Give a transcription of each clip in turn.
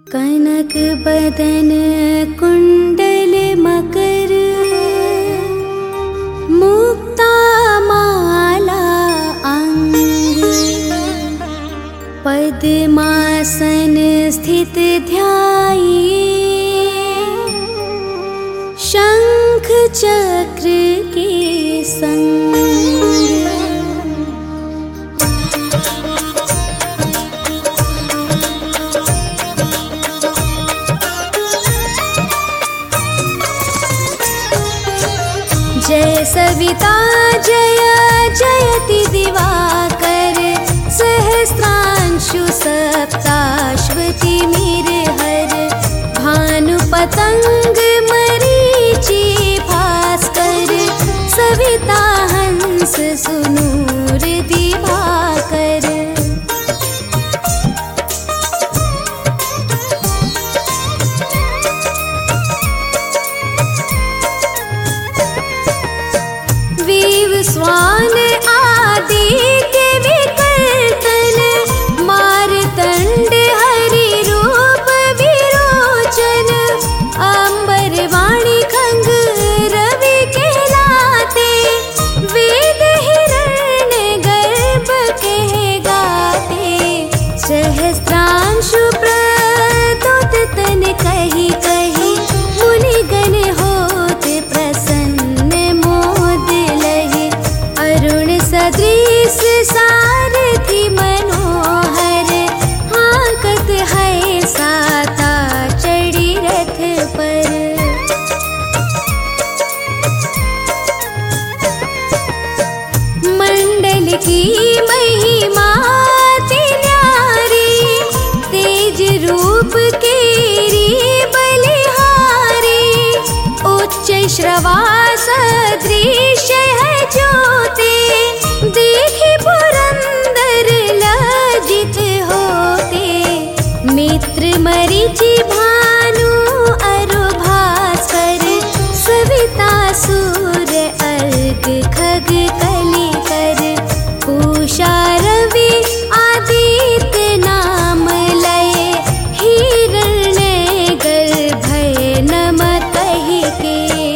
कनक बदन कुंडल मकर, मुक्ता माला अंग, पद्मासन स्थित ध्याये, शंख चक्र के संग। जय सविता जय जयति दिवाकर, सहस्रांशु सप्ताश्वति मीरहर, भानु पतंग मरीचि भास्कर, सविता हंस सुनूर दिवाकर। स्वान आदि के विकर्तन, मारतंड हरि रूप विरोचन, अंबर वाणी खंग रवि कहलाते, वेद हिरण्य गर्भ कह गाते, सहस्त्रांशु प्रदुत तन कही कही, मुनिगण होत प्रसन्न मोद लहि, अरुण सदृश सारथि मनोहर, हांकत है साता चढ़ी रथ पर। मंडल की महिमा अति न्यारी, तेज रूप केरी बलिहारी, उच्च श्रवास दृश्य है ज्योति, देखी पुरंदर लज्जित होते, मित्र मरीचि भानु अरु भास्कर, सविता सूर अर्क खग कलिकर, पूषा रवि आदित्य नाम लय, हिरण्य गर्भ नम कहि के।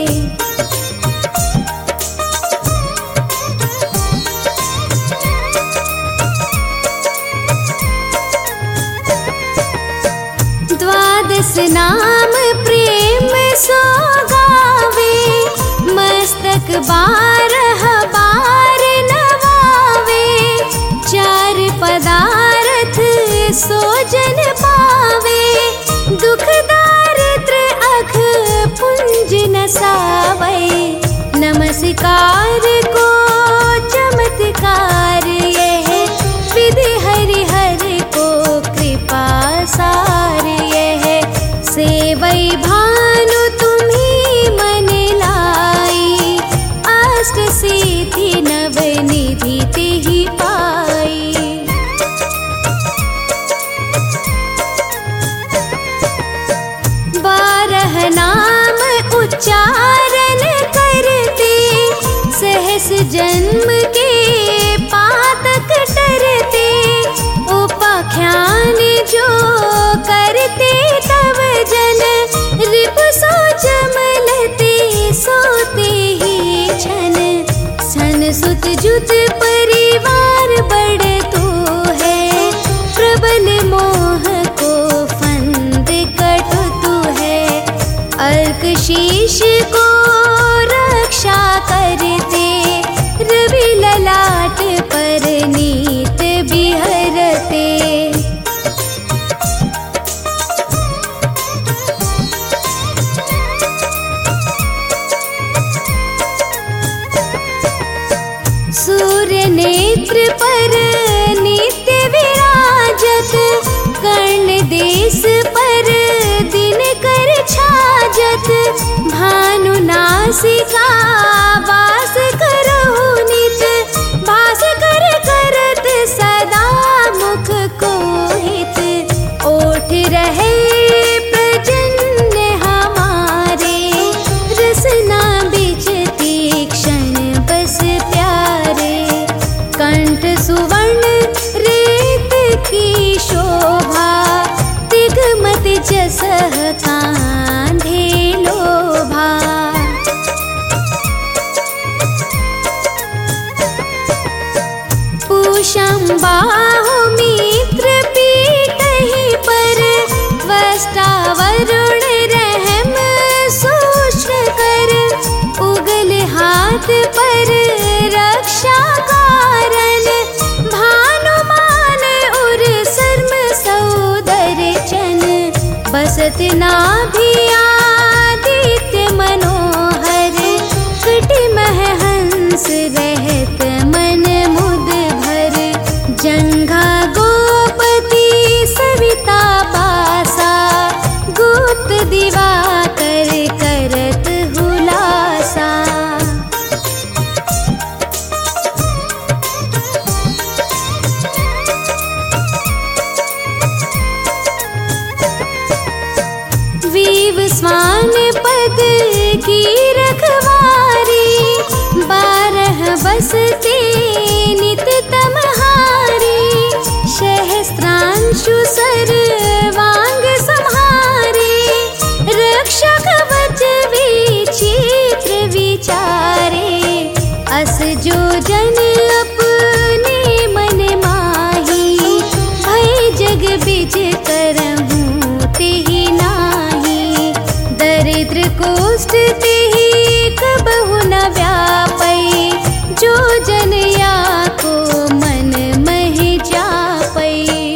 द्वादश नाम प्रेम सो गावे, मस्तक बारह बार नवावे, चार पदार्थ सो जन पावे, दुख दारिद्र अघ पुंज नसावे, नमस्कार को चमत्कार यह, विधि हरि हर को कृपा सार यह, सेवै भानु तुम्ही मन लाई, अष्ट सिद्धि नव निधि तेहि पाई। बारह नाम उच्चारण करते, सहस जन्म के पातक टरते, उपाख्यान जो करते तब जन, रिपु सो जमलते सोते ही छन, सन सुत जुत परिवार बड़ तो है, प्रबल मोह को फंद कट तू है, अर्क शीश को रक्षा करते, रवि ललाट पर नीत बिहरते। सूर्य नेत्र पर नित्य विराजत, कर्ण देश पर दिन कर छाजत, भानु नासिका वास करहु नित, भास कर करत सदा मुख को हित, ओठ रहे प्रजन्य हमारे, रसना बिच तीक्ष्ण बस प्यारे, कंठ सुवर्ण रेत की शोभा, तिगमत करुण रहम सूक्ष्म कर, उगल हाथ पर रक्षा कारण, भानुमान उर सर्म सौदर चन, बसत नाभि आदित्य मनोहर, कटि मह हंस रहत मन मुद भर, जंघा गोपति सविता पासा, गुप्त दिवाकर करत हुलासा। वीव स्वान पद की रखवारी, 12 बसते नित तमहारी, सहस्त्रांशु सर्वांग सम्हारी, रक्षा कवच विचित्र विचारे, अस जो जन अपने मन माही, भय जग बिज करहूँ तेहि नाही, दरिद्र कोष्ठ तेहि कबहु न व्यापै, जो जन या को मन मह जापै।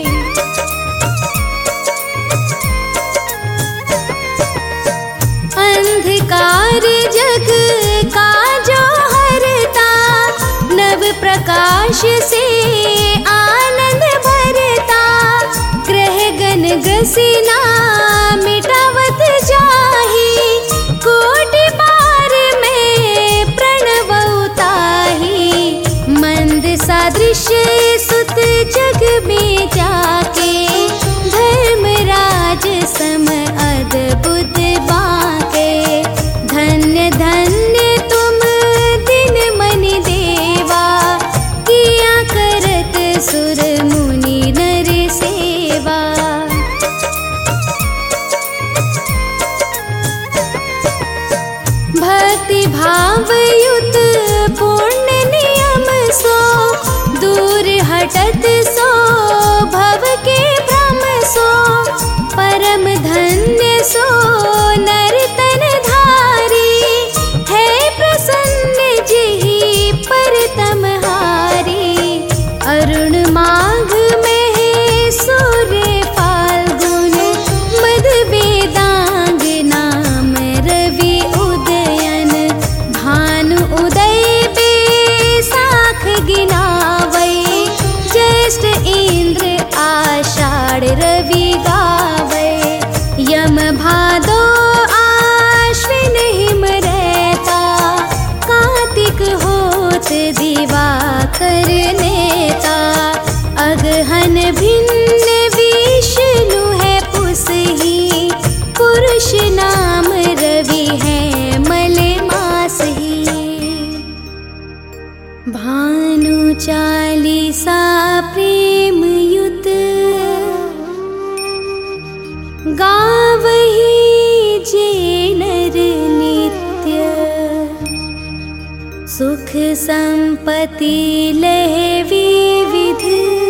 अंधकार जग का जो हरता, नव प्रकाश से आनंद भरता, ग्रह गण ग्रसिना मिटावत जाहि, कोटि बार में प्रणव उताहि, मंद सादृश्य सुत जग में जाके, धर्मराज सम अद्भुत बाके, धन्य धन्य तुम दिन मनि देवा, किया करत सुर मुनि नर सेवा। भक्ति भाव युत पुण्य नियम सो, दूर हटत सो भव के भ्रम सो, परम धन्य सो नर तन धारी, है प्रसन्न जेहि पर तमहारी, अरुण माघ में सूर्य फाल्गुन, मद वेदांग नाम रवि उदयन, भानु उदय बैसाख गिनावै, ज्येष्ठ इंद्र आषाढ़ रवि गावै, यम भादो आश्विन हिम रहता, कार्तिक होत दिवाकर नेता, अगहन भिन्न विष्णु है पुसहि, पुरुष नाम रवि है मलमास ही। भानु चालीसा प्रेम युत, गावहि जे नर नित्य, सुख संपत्ति लहे विविध,